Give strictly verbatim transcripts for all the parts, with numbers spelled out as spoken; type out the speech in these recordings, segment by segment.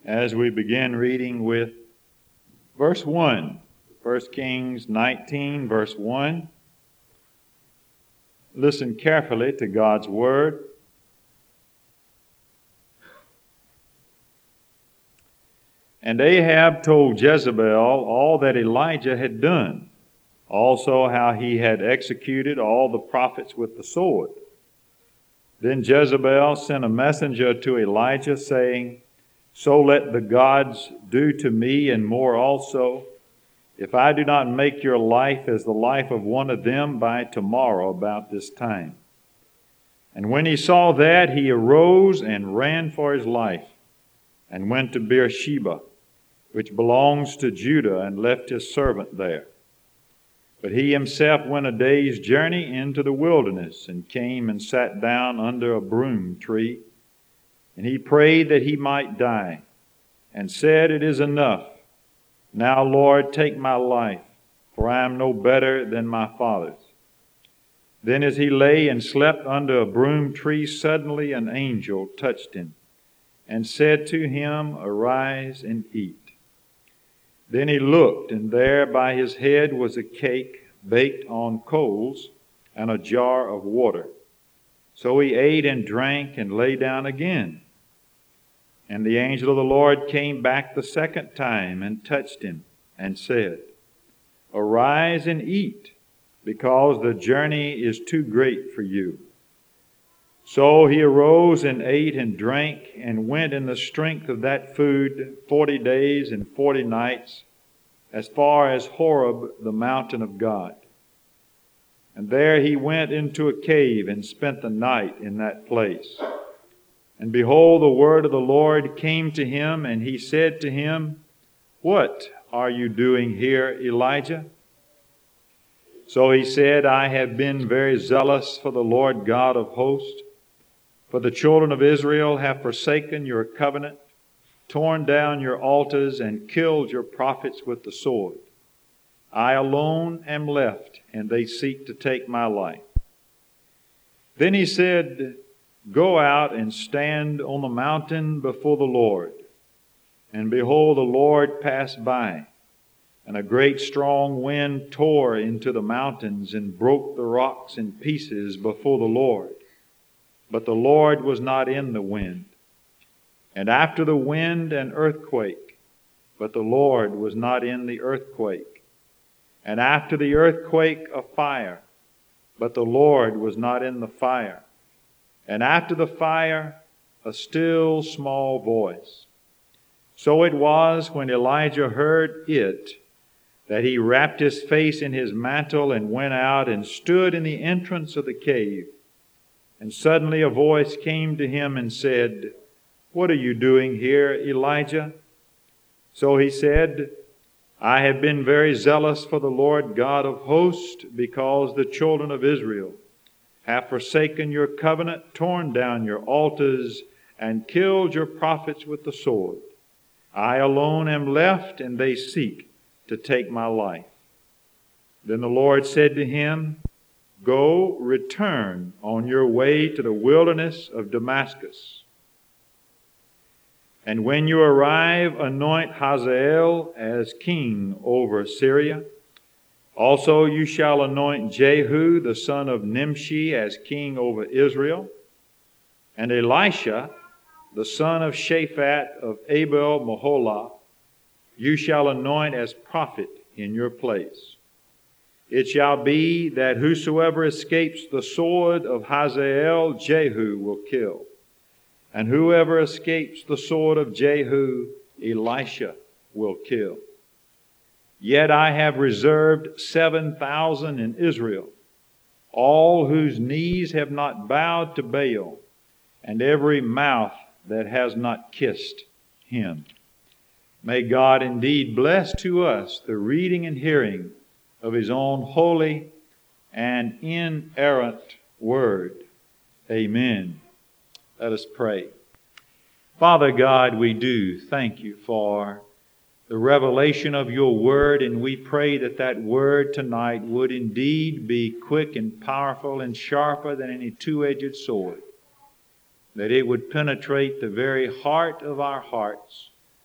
as we begin reading with verse one. First Kings nineteen, verse one. Listen carefully to God's word. And Ahab told Jezebel all that Elijah had done, also how he had executed all the prophets with the sword. Then Jezebel sent a messenger to Elijah, saying, So let the gods do to me and more also, if I do not make your life as the life of one of them by tomorrow about this time. And when he saw that, he arose and ran for his life, and went to Beersheba, which belongs to Judah, and left his servant there. But he himself went a day's journey into the wilderness, and came and sat down under a broom tree. And he prayed that he might die, and said, It is enough. Now, Lord, take my life, for I am no better than my fathers. Then as he lay and slept under a broom tree, suddenly an angel touched him, and said to him, Arise and eat. Then he looked, and there by his head was a cake baked on coals, and a jar of water. So he ate and drank, and lay down again. And the angel of the Lord came back the second time, and touched him, and said, Arise and eat, because the journey is too great for you. So he arose and ate and drank, and went in the strength of that food forty days and forty nights, as far as Horeb, the mountain of God. And there he went into a cave, and spent the night in that place. And behold, the word of the Lord came to him, and he said to him, What are you doing here, Elijah? So he said, I have been very zealous for the Lord God of hosts. For the children of Israel have forsaken your covenant, torn down your altars, and killed your prophets with the sword. I alone am left, and they seek to take my life. Then he said, Go out and stand on the mountain before the Lord. And behold, the Lord passed by, and a great strong wind tore into the mountains and broke the rocks in pieces before the Lord. But the Lord was not in the wind. And after the wind, an earthquake, but the Lord was not in the earthquake. And after the earthquake, a fire, but the Lord was not in the fire. And after the fire, a still small voice. So it was, when Elijah heard it, that he wrapped his face in his mantle, and went out and stood in the entrance of the cave. And suddenly a voice came to him and said, What are you doing here, Elijah? So he said, I have been very zealous for the Lord God of hosts, because the children of Israel have forsaken your covenant, torn down your altars, and killed your prophets with the sword. I alone am left, and they seek to take my life. Then the Lord said to him, Go, return on your way to the wilderness of Damascus. And when you arrive, anoint Hazael as king over Syria. Also you shall anoint Jehu, the son of Nimshi, as king over Israel. And Elisha, the son of Shaphat of Abel Meholah, you shall anoint as prophet in your place. It shall be that whosoever escapes the sword of Hazael, Jehu will kill. And whoever escapes the sword of Jehu, Elisha will kill. Yet I have reserved seven thousand in Israel, all whose knees have not bowed to Baal, and every mouth that has not kissed him. May God indeed bless to us the reading and hearing of his own holy and inerrant word. Amen. Let us pray. Father God, we do thank you for the revelation of your word, and we pray that that word tonight would indeed be quick and powerful and sharper than any two-edged sword, that it would penetrate the very heart of our hearts,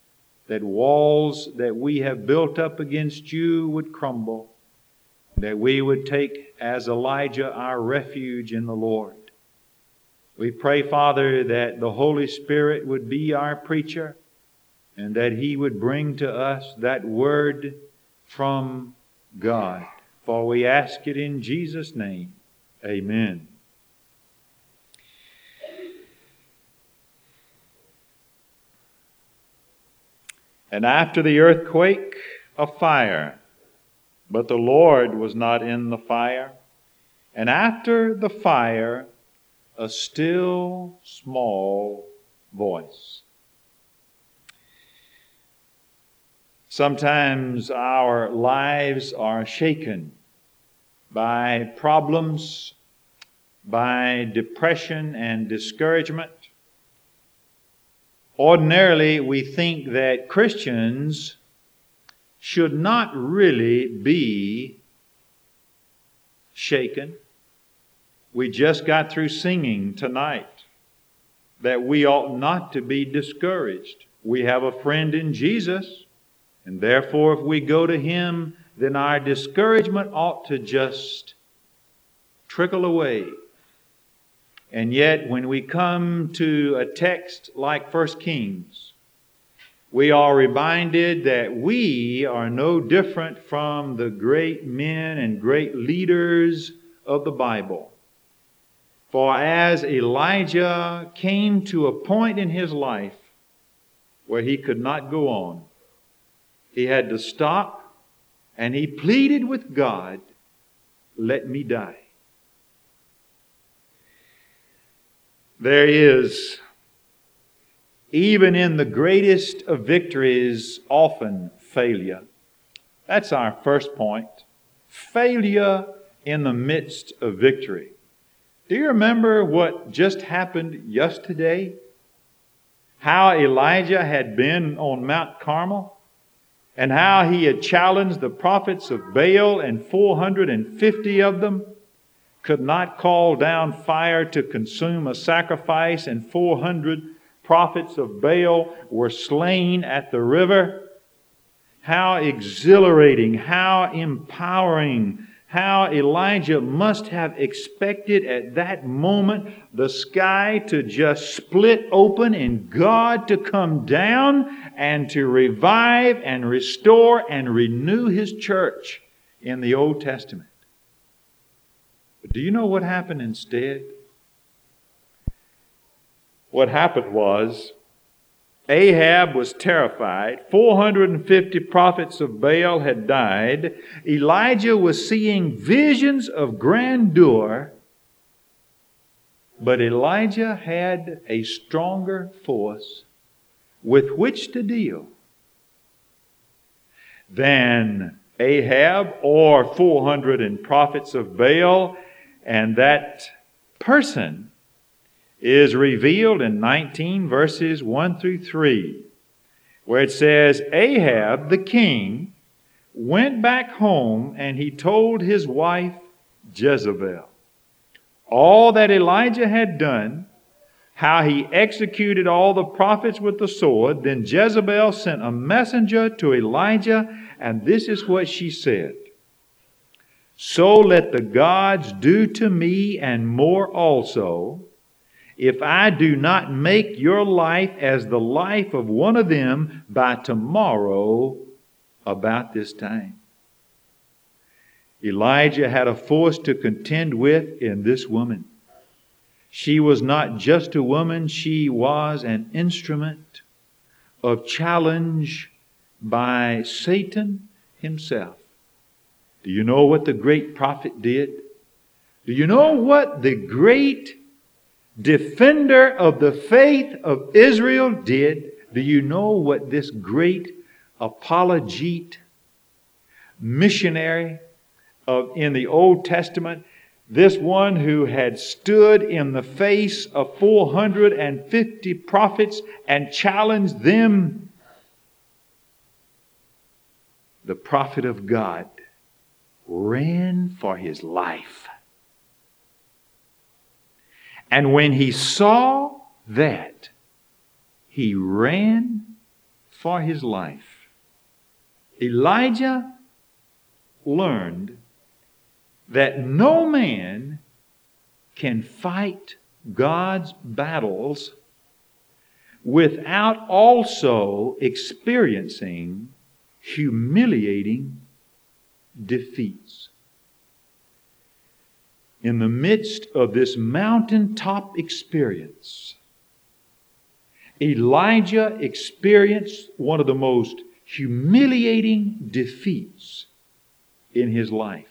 that walls that we have built up against you would crumble, that we would take, as Elijah, our refuge in the Lord. We pray, Father, that the Holy Spirit would be our preacher and that He would bring to us that word from God. For we ask it in Jesus' name. Amen. And after the earthquake, a fire. But the Lord was not in the fire. And after the fire, a still small voice. Sometimes our lives are shaken by problems, by depression and discouragement. Ordinarily, we think that Christians should not really be shaken. We just got through singing tonight that we ought not to be discouraged. We have a friend in Jesus, and therefore if we go to Him, then our discouragement ought to just trickle away. And yet, when we come to a text like First Kings, we are reminded that we are no different from the great men and great leaders of the Bible. For as Elijah came to a point in his life where he could not go on, he had to stop and he pleaded with God, "Let me die." There is, even in the greatest of victories, often failure. That's our first point. Failure in the midst of victory. Do you remember what just happened yesterday? How Elijah had been on Mount Carmel and how he had challenged the prophets of Baal, and four hundred fifty of them could not call down fire to consume a sacrifice, and four hundred prophets of Baal were slain at the river. How exhilarating, how empowering, how Elijah must have expected at that moment the sky to just split open and God to come down and to revive and restore and renew His church in the Old Testament. But do you know what happened instead? What happened was Ahab was terrified. four hundred fifty prophets of Baal had died. Elijah was seeing visions of grandeur. But Elijah had a stronger force with which to deal than Ahab or four hundred prophets of Baal. And that person is revealed in nineteen verses one through three, where it says, Ahab the king went back home and he told his wife Jezebel all that Elijah had done, how he executed all the prophets with the sword. Then Jezebel sent a messenger to Elijah, and this is what she said: "So let the gods do to me and more also, if I do not make your life as the life of one of them by tomorrow about this time." Elijah had a force to contend with in this woman. She was not just a woman, she was an instrument of challenge by Satan himself. Do you know what the great prophet did? Do you know what the great defender of the faith of Israel did? Do you know what this great apologete, missionary of in the Old Testament, this one who had stood in the face of four hundred fifty prophets and challenged them, the prophet of God ran for his life. And when he saw that, he ran for his life. Elijah learned that no man can fight God's battles without also experiencing humiliating defeats. In the midst of this mountaintop experience, Elijah experienced one of the most humiliating defeats in his life.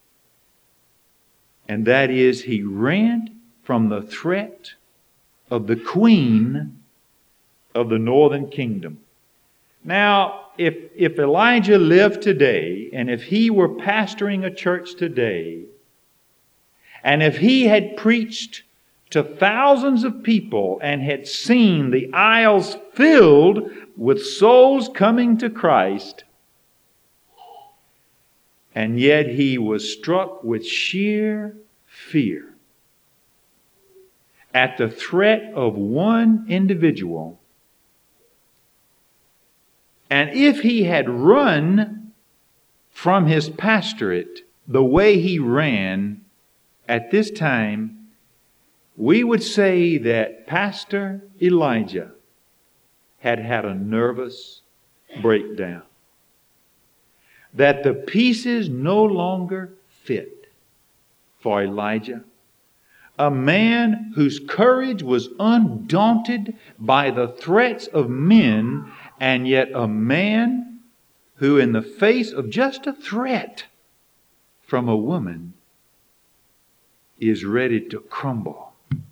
And that is, he ran from the threat of the queen of the northern kingdom. Now, if, if Elijah lived today, and if he were pastoring a church today, and if he had preached to thousands of people and had seen the aisles filled with souls coming to Christ, and yet he was struck with sheer fear at the threat of one individual. And if he had run from his pastorate the way he ran at this time, we would say that Pastor Elijah had had a nervous breakdown. That the pieces no longer fit for Elijah. A man whose courage was undaunted by the threats of men, and yet a man who, in the face of just a threat from a woman, is ready to crumble.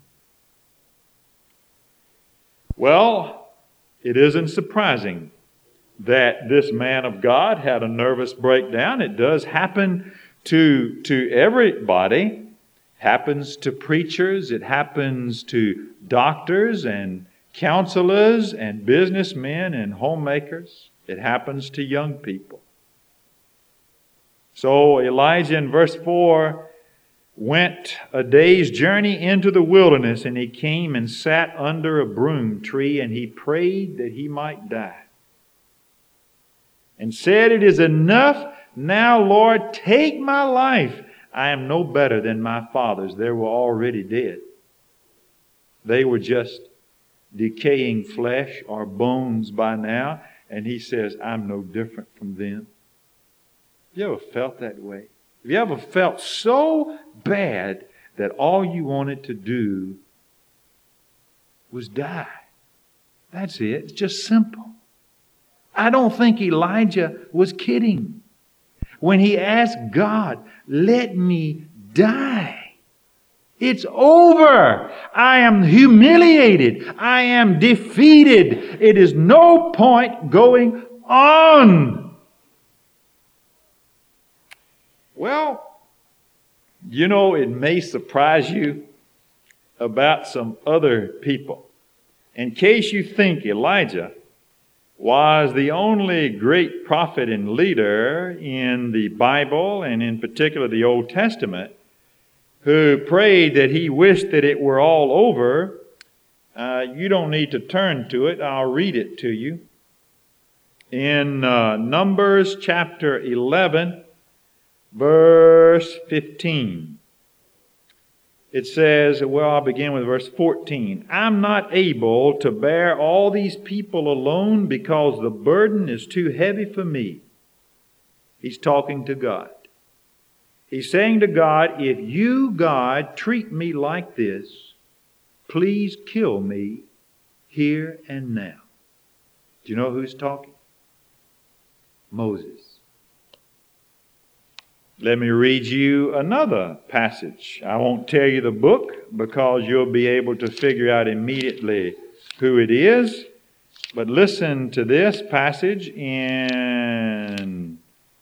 Well, it isn't surprising that this man of God had a nervous breakdown. It does happen to, to everybody. Happens to preachers. It happens to doctors and counselors and businessmen and homemakers. It happens to young people. So Elijah in verse four went a day's journey into the wilderness, and he came and sat under a broom tree, and he prayed that he might die. And said, "It is enough now, Lord, take my life. I am no better than my fathers. They were already dead. They were just decaying flesh or bones by now." And he says, "I'm no different from them." Have you ever felt that way? Have you ever felt so bad that all you wanted to do was die? That's it. It's just simple. I don't think Elijah was kidding when he asked God, "Let me die. It's over. I am humiliated. I am defeated. It is no point going on." Well, you know, it may surprise you about some other people. In case you think Elijah was the only great prophet and leader in the Bible, and in particular the Old Testament, who prayed that he wished that it were all over, uh, you don't need to turn to it. I'll read it to you. In uh, Numbers chapter eleven, verse fifteen. It says, well, I'll begin with verse fourteen. "I'm not able to bear all these people alone because the burden is too heavy for me." He's talking to God. He's saying to God, "If you, God, treat me like this, please kill me here and now." Do you know who's talking? Moses. Let me read you another passage. I won't tell you the book because you'll be able to figure out immediately who it is. But listen to this passage in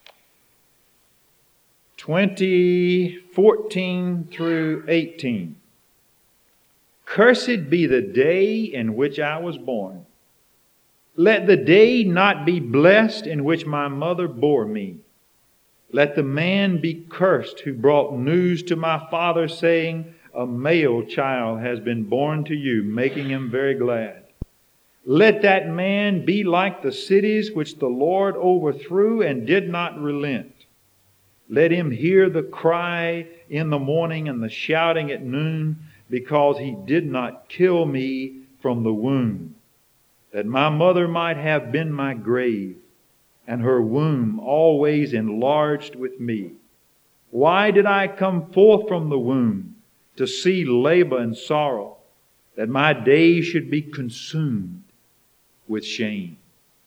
twenty fourteen through eighteen. "Cursed be the day in which I was born. Let the day not be blessed in which my mother bore me. Let the man be cursed who brought news to my father, saying, a male child has been born to you, making him very glad. Let that man be like the cities which the Lord overthrew and did not relent. Let him hear the cry in the morning and the shouting at noon, because he did not kill me from the womb, that my mother might have been my grave, and her womb always enlarged with me. Why did I come forth from the womb to see labor and sorrow, that my days should be consumed with shame?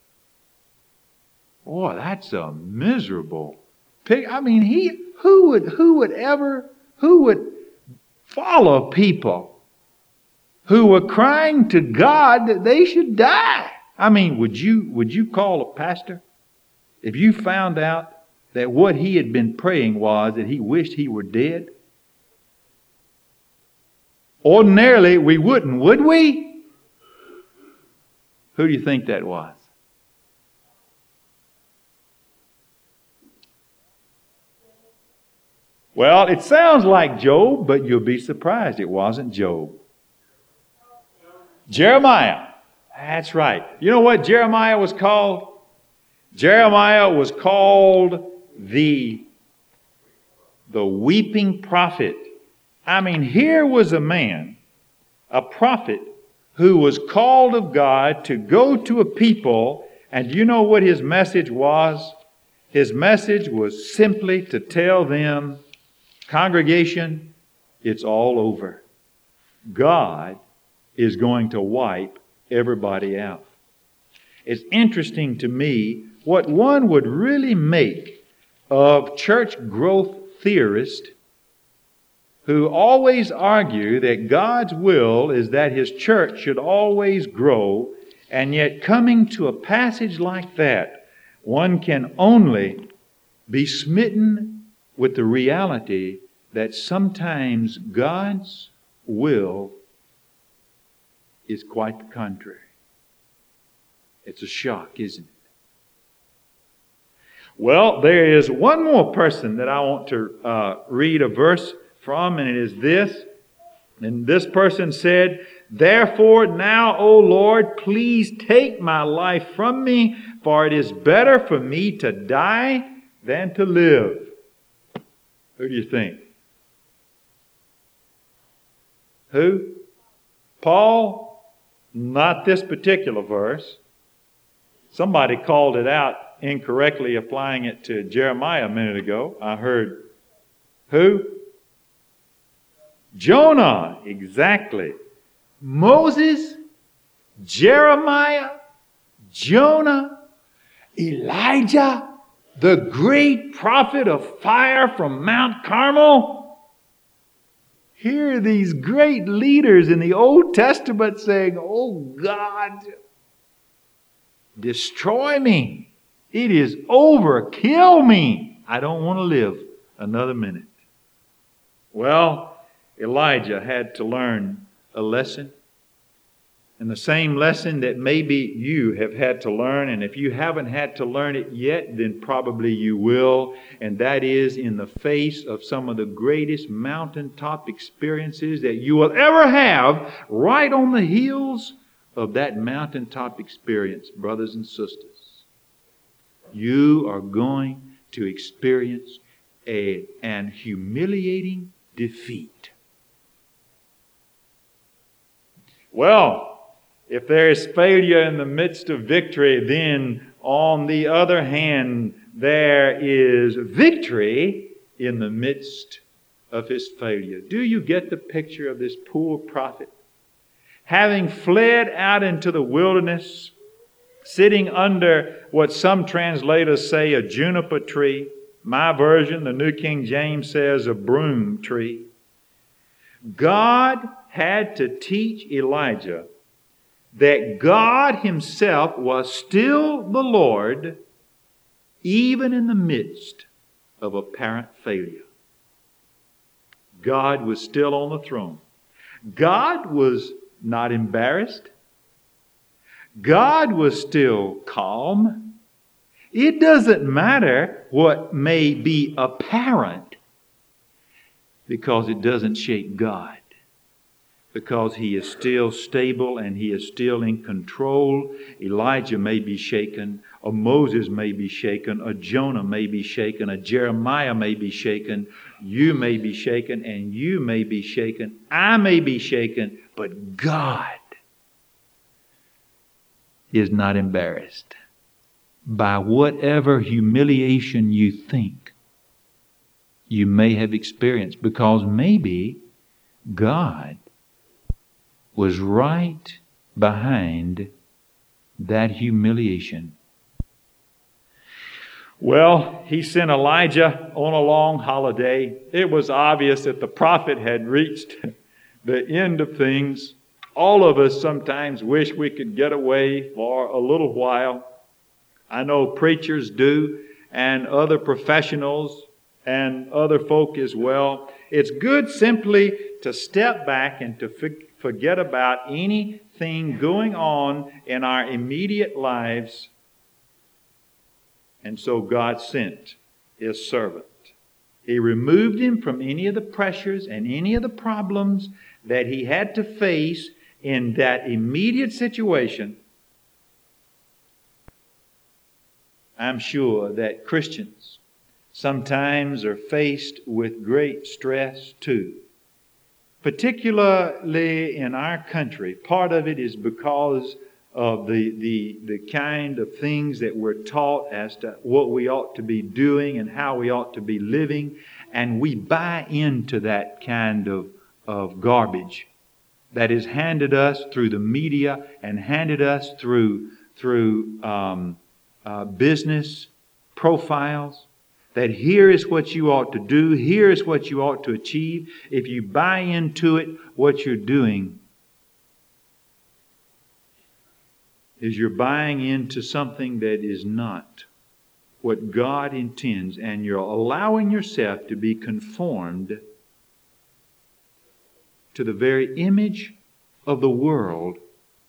Boy, that's a miserable pig. I mean, he who would who would ever who would follow people who were crying to God that they should die? I mean, would you would you call a pastor if you found out that what he had been praying was that he wished he were dead? Ordinarily, we wouldn't, would we? Who do you think that was? Well, it sounds like Job, but you'll be surprised it wasn't Job. Jeremiah. That's right. You know what Jeremiah was called? Jeremiah was called the, the weeping prophet. I mean, here was a man, a prophet, who was called of God to go to a people, and you know what his message was? His message was simply to tell them, congregation, it's all over. God is going to wipe everybody out. It's interesting to me what one would really make of church growth theorists who always argue that God's will is that His church should always grow, and yet coming to a passage like that, one can only be smitten with the reality that sometimes God's will is quite the contrary. It's a shock, isn't it? Well, there is one more person that I want to uh, read a verse from, and it is this. And this person said, "Therefore now, O Lord, please take my life from me, for it is better for me to die than to live." Who do you think? Who? Paul? Not this particular verse. Somebody called it out incorrectly, applying it to Jeremiah a minute ago. I heard who? Jonah. Exactly. Moses, Jeremiah, Jonah, Elijah, the great prophet of fire from Mount Carmel. Here are these great leaders in the Old Testament saying, "Oh God, destroy me. It is over. Kill me. I don't want to live another minute." Well, Elijah had to learn a lesson. And the same lesson that maybe you have had to learn, and if you haven't had to learn it yet, then probably you will. And that is in the face of some of the greatest mountaintop experiences that you will ever have, right on the heels of that mountaintop experience, brothers and sisters, you are going to experience a, an humiliating defeat. Well, if there is failure in the midst of victory, then on the other hand, there is victory in the midst of his failure. Do you get the picture of this poor prophet? Having fled out into the wilderness, sitting under what some translators say a juniper tree. My version, the New King James, says a broom tree. God had to teach Elijah that God Himself was still the Lord, even in the midst of apparent failure. God was still on the throne. God was not embarrassed. God was still calm. It doesn't matter what may be apparent, because it doesn't shake God. because he is still stable and he is still in control. Elijah may be shaken, a Moses may be shaken, a Jonah may be shaken, a Jeremiah may be shaken, you may be shaken, and you may be shaken. I may be shaken, but God is not embarrassed by whatever humiliation you think you may have experienced, because maybe God was right behind that humiliation. Well, he sent Elijah on a long holiday. It was obvious that the prophet had reached the end of things. All of us sometimes wish we could get away for a little while. I know preachers do, and other professionals and other folk as well. It's good simply to step back and to forget about anything going on in our immediate lives. And so God sent His servant. He removed him from any of the pressures and any of the problems that he had to face in that immediate situation. I'm sure that Christians sometimes are faced with great stress too. Particularly in our country. Part of it is because of the, the, the kind of things that we're taught as to what we ought to be doing and how we ought to be living. And we buy into that kind of, of garbage that is handed us through the media and handed us through, through um, uh, business profiles. That here is what you ought to do. Here is what you ought to achieve. If you buy into it, what you're doing is you're buying into something that is not what God intends, and you're allowing yourself to be conformed to the very image of the world.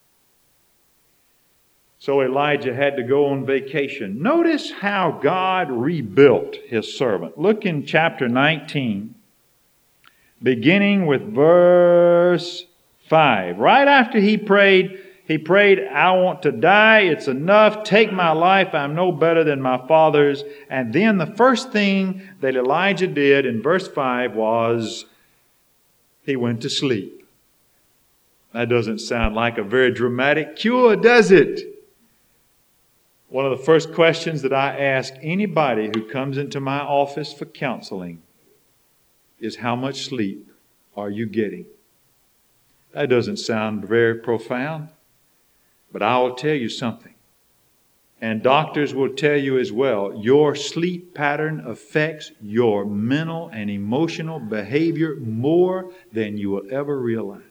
So Elijah had to go on vacation. Notice how God rebuilt His servant. Look in chapter nineteen, beginning with verse five. Right after he prayed, he prayed, I want to die. It's enough. Take my life. I'm no better than my father's. And then the first thing that Elijah did in verse five was he went to sleep. That doesn't sound like a very dramatic cure, does it? One of the first questions that I ask anybody who comes into my office for counseling is, how much sleep are you getting? That doesn't sound very profound, but I will tell you something. And doctors will tell you as well, your sleep pattern affects your mental and emotional behavior more than you will ever realize.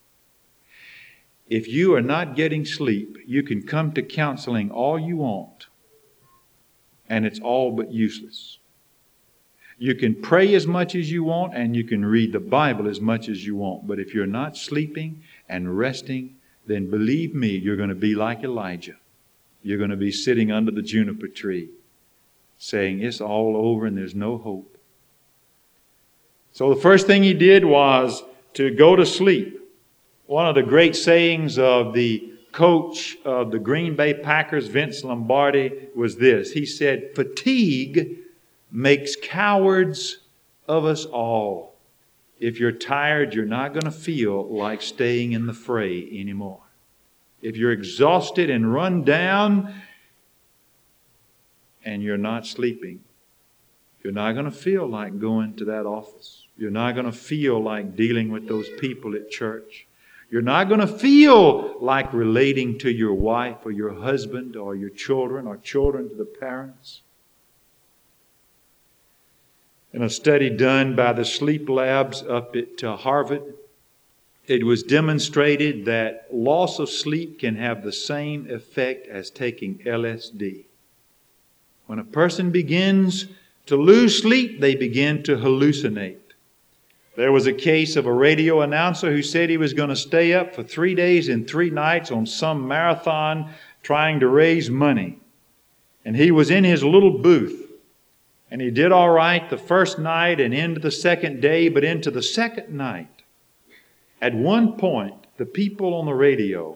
If you are not getting sleep, you can come to counseling all you want, and it's all but useless. You can pray as much as you want, and you can read the Bible as much as you want, but if you're not sleeping and resting, then believe me, you're going to be like Elijah. You're going to be sitting under the juniper tree, saying, it's all over and there's no hope. So the first thing he did was to go to sleep. One of the great sayings of the coach of the Green Bay Packers, Vince Lombardi, was this. He said, fatigue makes cowards of us all. If you're tired, you're not going to feel like staying in the fray anymore. If you're exhausted and run down and you're not sleeping, you're not going to feel like going to that office. You're not going to feel like dealing with those people at church. You're not going to feel like relating to your wife or your husband or your children or children to the parents. In a study done by the sleep labs up at uh, Harvard, it was demonstrated that loss of sleep can have the same effect as taking L S D. When a person begins to lose sleep, they begin to hallucinate. There was a case of a radio announcer who said he was going to stay up for three days and three nights on some marathon trying to raise money. And he was in his little booth. And he did all right the first night and into the second day, but into the second night, At one point, the people on the radio,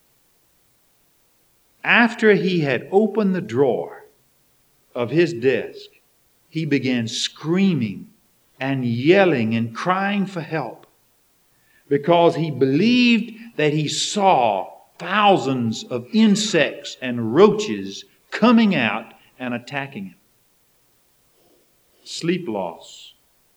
after he had opened the drawer of his desk, he began screaming and yelling and crying for help because he believed that he saw thousands of insects and roaches coming out and attacking him. Sleep loss.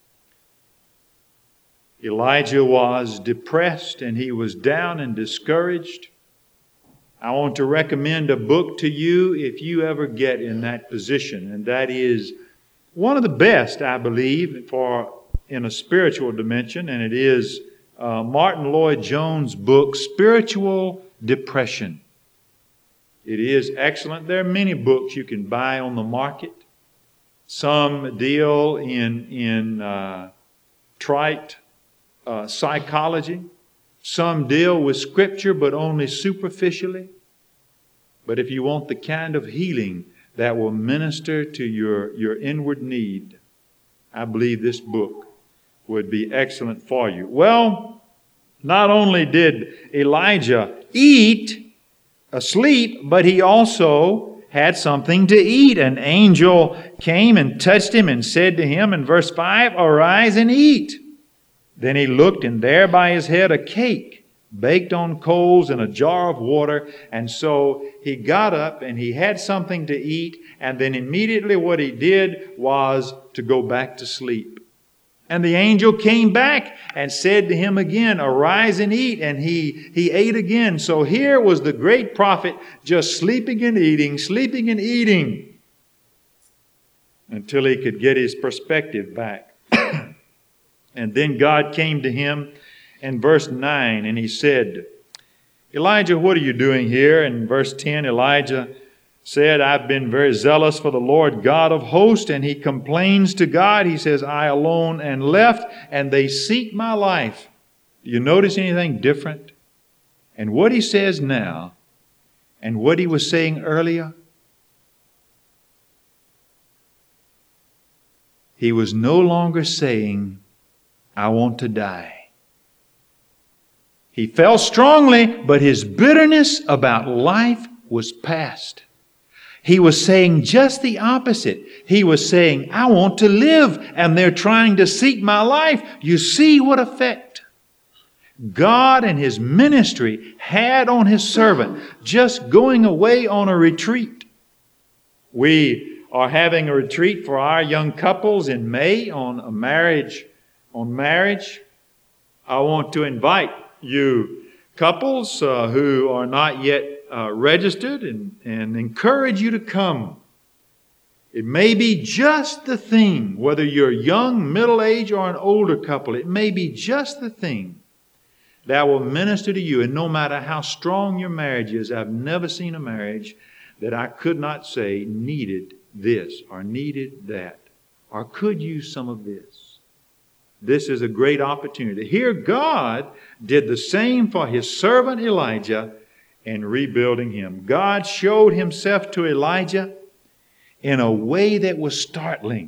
Elijah was depressed and he was down and discouraged. I want to recommend a book to you if you ever get in that position, and that is one of the best, I believe, for in a spiritual dimension, and it is uh, Martin Lloyd-Jones' book, Spiritual Depression. It is excellent. There are many books you can buy on the market. Some deal in, in uh, trite uh, psychology. Some deal with Scripture, but only superficially. But if you want the kind of healing that will minister to your, your inward need, I believe this book would be excellent for you. Well, not only did Elijah eat, asleep, but he also had something to eat. An angel came and touched him and said to him in verse five, "Arise and eat." Then he looked, and there by his head a cake baked on coals and a jar of water. And so he got up and he had something to eat. And then immediately what he did was to go back to sleep. And the angel came back and said to him again, "Arise and eat." And he, he ate again. So here was the great prophet just sleeping and eating, sleeping and eating until he could get his perspective back. And then God came to him in verse nine, and he said, "Elijah, what are you doing here?" And in verse ten, Elijah said, "I've been very zealous for the Lord God of hosts." And he complains to God. He says, "I alone and left, and they seek my life." Do you notice anything different? And what he says now, and what he was saying earlier, he was no longer saying, "I want to die." He felt strongly, but his bitterness about life was past. He was saying just the opposite. He was saying, "I want to live, and they're trying to seek my life." You see what effect God and His ministry had on His servant just going away on a retreat. We are having a retreat for our young couples in May on a marriage On marriage. I want to invite you couples uh, who are not yet uh, registered and, and encourage you to come. It may be just the thing, whether you're young, middle-aged, or an older couple, it may be just the thing that will minister to you. And no matter how strong your marriage is, I've never seen a marriage that I could not say needed this or needed that or could use some of this. This is a great opportunity. Here God did the same for His servant Elijah in rebuilding him. God showed Himself to Elijah in a way that was startling.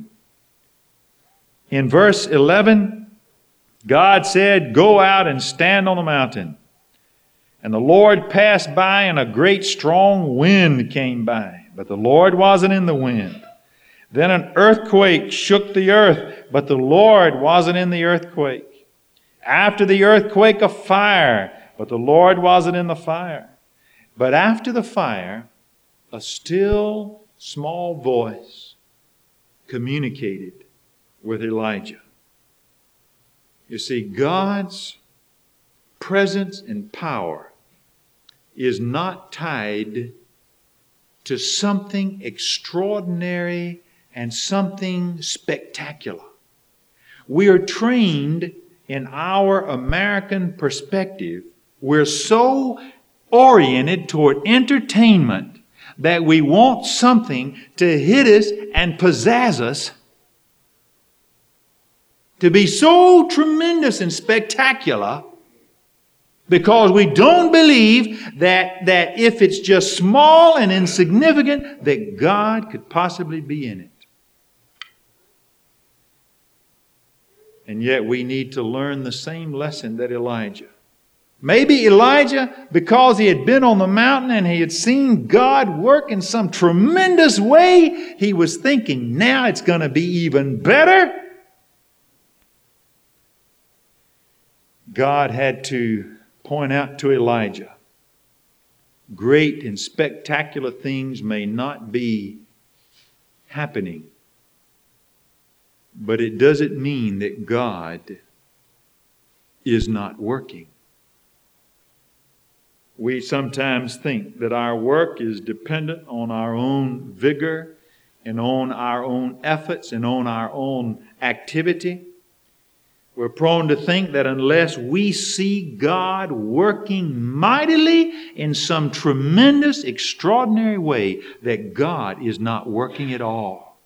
In verse eleven, God said, "Go out and stand on the mountain." And the Lord passed by, and a great strong wind came by. But the Lord wasn't in the wind. Then an earthquake shook the earth, but the Lord wasn't in the earthquake. After the earthquake, a fire, but the Lord wasn't in the fire. But after the fire, a still small voice communicated with Elijah. You see, God's presence and power is not tied to something extraordinary and something spectacular. We are trained in our American perspective. We're so oriented toward entertainment that we want something to hit us and pizzazz us, to be so tremendous and spectacular, because we don't believe that, that if it's just small and insignificant, that God could possibly be in it. And yet we need to learn the same lesson that Elijah. Maybe Elijah, because he had been on the mountain and he had seen God work in some tremendous way, he was thinking, now it's going to be even better. God had to point out to Elijah, great and spectacular things may not be happening, but it doesn't mean that God is not working. We sometimes think that our work is dependent on our own vigor and on our own efforts and on our own activity. We're prone to think that unless we see God working mightily in some tremendous, extraordinary way, that God is not working at all.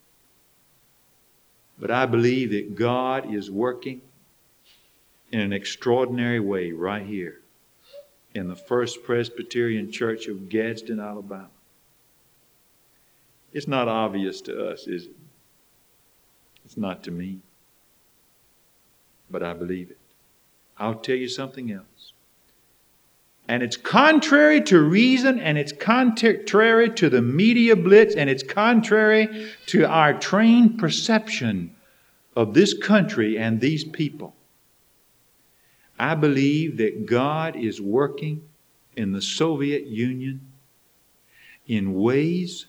But I believe that God is working in an extraordinary way right here in the First Presbyterian Church of Gadsden, Alabama. It's not obvious to us, is it? It's not to me. But I believe it. I'll tell you something else. And it's contrary to reason, and it's contrary to the media blitz, and it's contrary to our trained perception of this country and these people. I believe that God is working in the Soviet Union in ways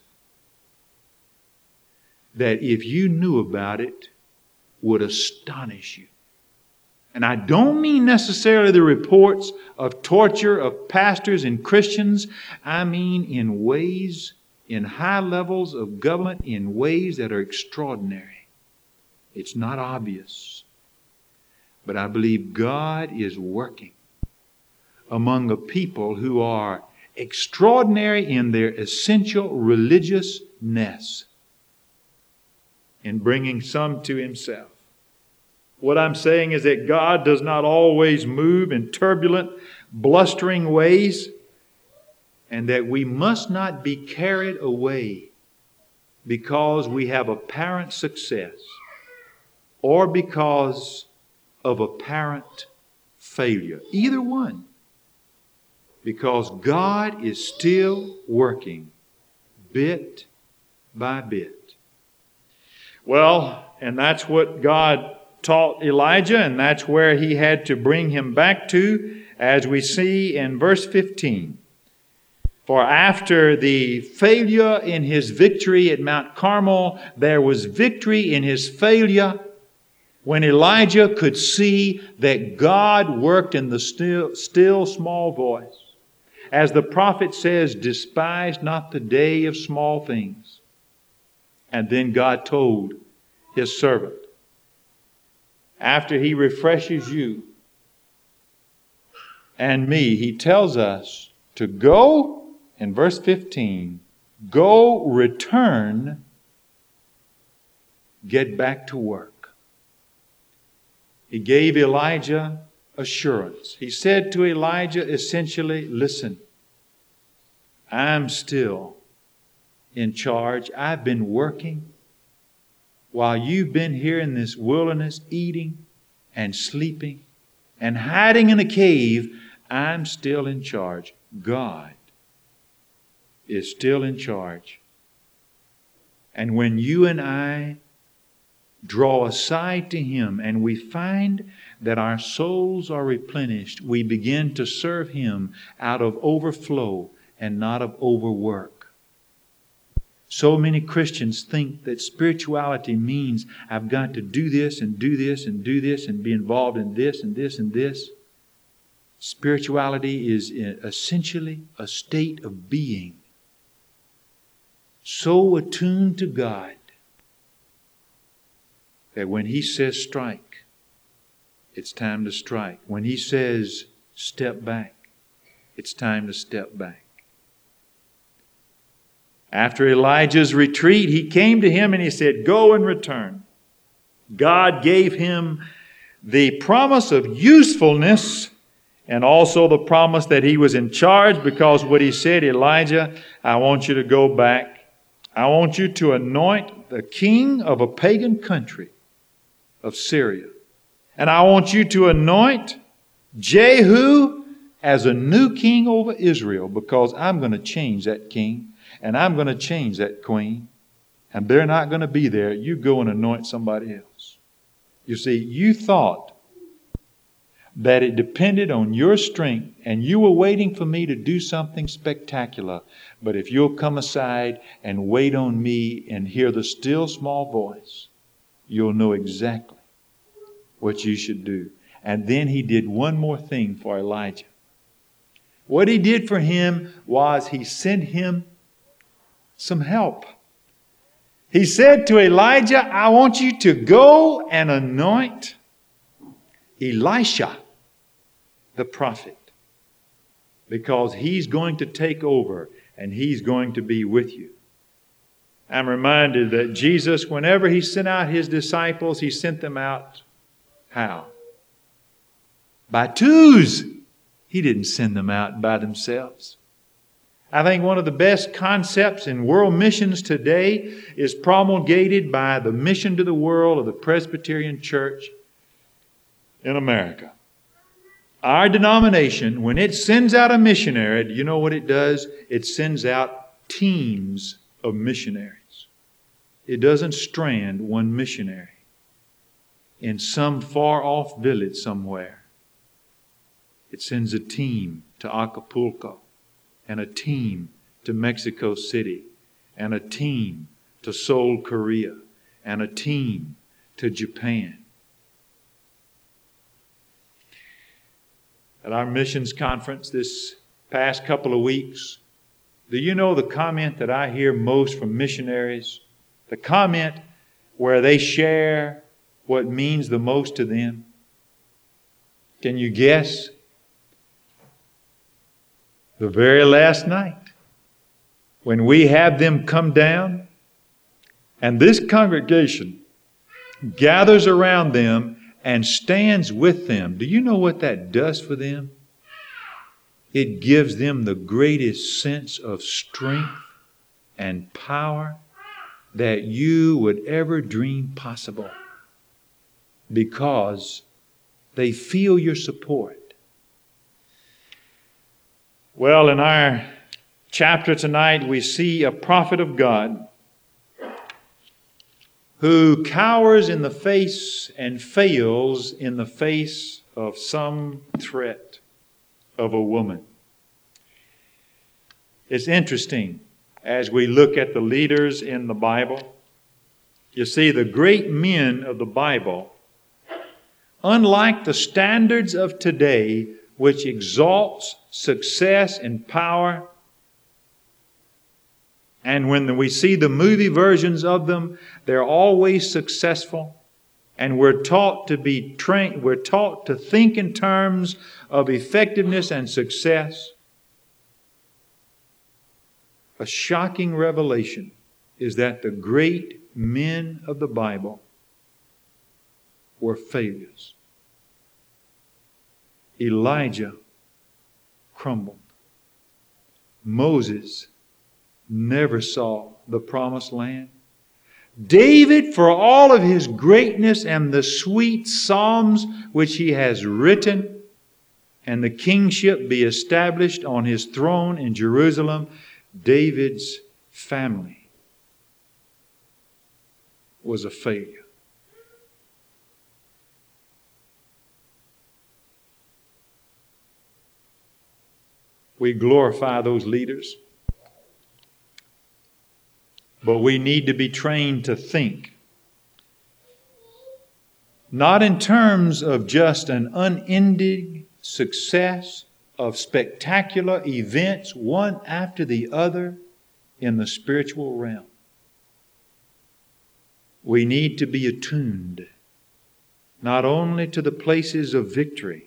that if you knew about it would astonish you. And I don't mean necessarily the reports of torture of pastors and Christians. I mean in ways, in high levels of government, in ways that are extraordinary. It's not obvious. But I believe God is working among a people who are extraordinary in their essential religiousness in bringing some to Himself. What I'm saying is that God does not always move in turbulent, blustering ways, and that we must not be carried away because we have apparent success or because of apparent failure. Either one. Because God is still working bit by bit. Well, and that's what God taught Elijah, and that's where He had to bring him back to, as we see in verse fifteen. For after the failure in his victory at Mount Carmel, there was victory in his failure when Elijah could see that God worked in the still, still small voice. As the prophet says, despise not the day of small things. And then God told His servant, after He refreshes you and me, He tells us to go, in verse fifteen, go, return, get back to work. He gave Elijah assurance. He said to Elijah essentially, listen, I'm still in charge. I've been working while you've been here in this wilderness eating and sleeping and hiding in a cave. I'm still in charge. God is still in charge. And when you and I draw aside to Him and we find that our souls are replenished, we begin to serve Him out of overflow and not of overwork. So many Christians think that spirituality means I've got to do this and do this and do this and be involved in this and this and this. Spirituality is essentially a state of being so attuned to God that when He says strike, it's time to strike. When He says step back, it's time to step back. After Elijah's retreat, he came to him and he said, go and return. God gave him the promise of usefulness and also the promise that he was in charge, because what he said, Elijah, I want you to go back. I want you to anoint the king of a pagan country of Syria. And I want you to anoint Jehu as a new king over Israel, because I'm going to change that king and I'm going to change that queen. And they're not going to be there. You go and anoint somebody else. You see, you thought that it depended on your strength and you were waiting for me to do something spectacular. But if you'll come aside and wait on me and hear the still small voice, you'll know exactly what you should do. And then he did one more thing for Elijah. What he did for him was he sent him some help. He said to Elijah, I want you to go and anoint Elisha, the prophet, because he's going to take over and he's going to be with you. I'm reminded that Jesus, whenever he sent out his disciples, he sent them out how? By twos. He didn't send them out by themselves. I think one of the best concepts in world missions today is promulgated by the Mission to the World of the Presbyterian Church in America. Our denomination, when it sends out a missionary, do you know what it does? It sends out teams of missionaries. It doesn't strand one missionary in some far-off village somewhere. It sends a team to Acapulco, and a team to Mexico City, and a team to Seoul, Korea, and a team to Japan. At our missions conference this past couple of weeks, do you know the comment that I hear most from missionaries? The comment where they share what means the most to them? Can you guess? The very last night, when we have them come down and this congregation gathers around them and stands with them, do you know what that does for them? It gives them the greatest sense of strength and power that you would ever dream possible, because they feel your support. Well, in our chapter tonight, we see a prophet of God who cowers in the face and fails in the face of some threat of a woman. It's interesting as we look at the leaders in the Bible. You see, the great men of the Bible, unlike the standards of today, which exalts success and power, and when we see the movie versions of them, they're always successful, and we're taught to be trained, we're taught to think in terms of effectiveness and success. A shocking revelation is that the great men of the Bible were failures. Elijah crumbled. Moses never saw the promised land. David, for all of his greatness and the sweet psalms which he has written, and the kingship be established on his throne in Jerusalem, David's family was a failure. We glorify those leaders, but we need to be trained to think, not in terms of just an unending success of spectacular events, one after the other, in the spiritual realm. We need to be attuned not only to the places of victory,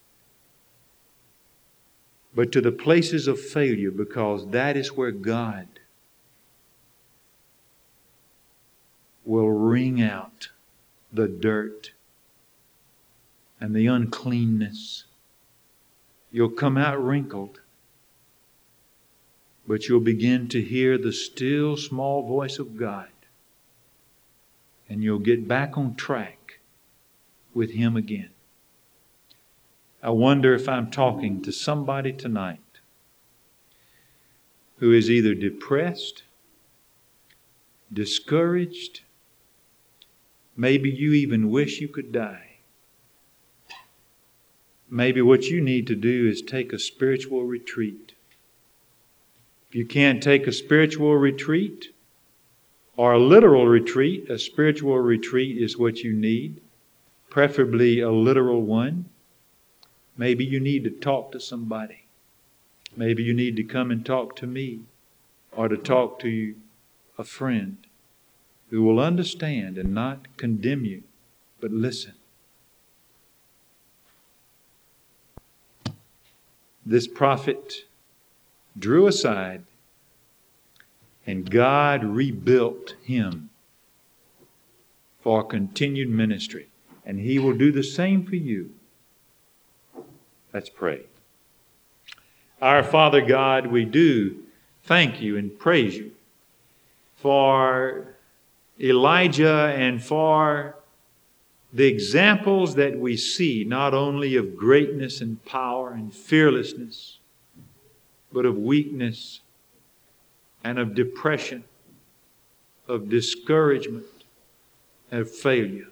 but to the places of failure, because that is where God will wring out the dirt and the uncleanness. You'll come out wrinkled, but you'll begin to hear the still small voice of God, and you'll get back on track with Him again. I wonder if I'm talking to somebody tonight who is either depressed, discouraged, maybe you even wish you could die. Maybe what you need to do is take a spiritual retreat. If you can't take a spiritual retreat or a literal retreat, a spiritual retreat is what you need, preferably a literal one. Maybe you need to talk to somebody. Maybe you need to come and talk to me or to talk to a friend who will understand and not condemn you, but listen. This prophet drew aside and God rebuilt him for continued ministry. And He will do the same for you. Let's pray. Our Father God, we do thank You and praise You for Elijah and for the examples that we see, not only of greatness and power and fearlessness, but of weakness and of depression, of discouragement, and of failure.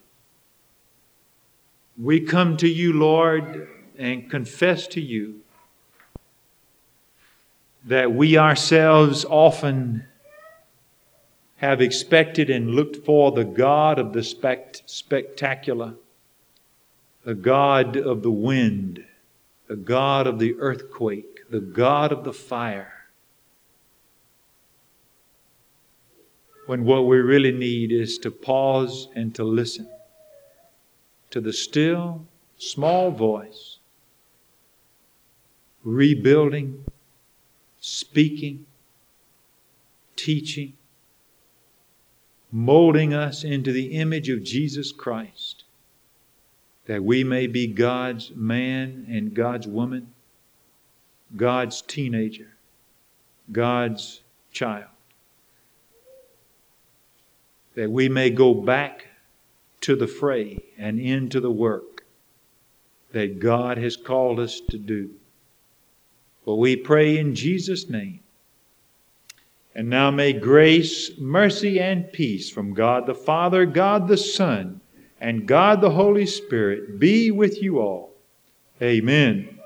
We come to You, Lord, and confess to You that we ourselves often have expected and looked for the God of the spect- spectacular, the God of the wind, the God of the earthquake, the God of the fire. When what we really need is to pause and to listen to the still, small voice, rebuilding, speaking, teaching, molding us into the image of Jesus Christ, that we may be God's man and God's woman, God's teenager, God's child. That we may go back to the fray and into the work that God has called us to do. For we pray in Jesus' name. And now may grace, mercy, and peace from God the Father, God the Son, and God the Holy Spirit be with you all. Amen.